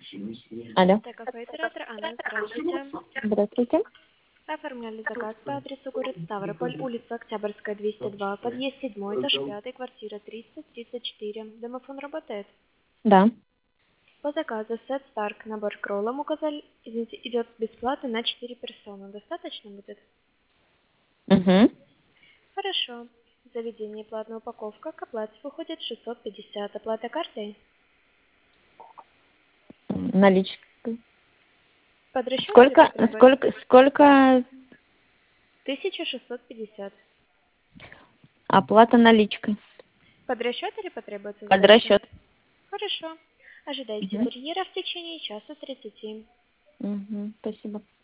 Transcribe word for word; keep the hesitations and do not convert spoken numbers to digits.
Алло. Т-кафе оператор Анна, здравствуйте. Здравствуйте. Оформляли заказ по адресу город Ставрополь, улица Октябрьская, двести два, подъезд седьмой, этаж пятый, квартира триста тридцать четыре. Домофон работает. Да. По заказу сет Старк, набор кроллом указали, извините, идет бесплатно на четыре персоны. Достаточно будет? Угу. Хорошо. Заведение платная упаковка, к оплате выходит шестьсот пятьдесят. Оплата картой? Наличка. Под расчет или Сколько, по требованию? сколько, сколько тысяча шестьсот пятьдесят. оплата наличкой? Под расчет или потребуется Под сдача? расчет. Хорошо. Ожидайте Угу. курьера в течение часа тридцати. Угу. Спасибо.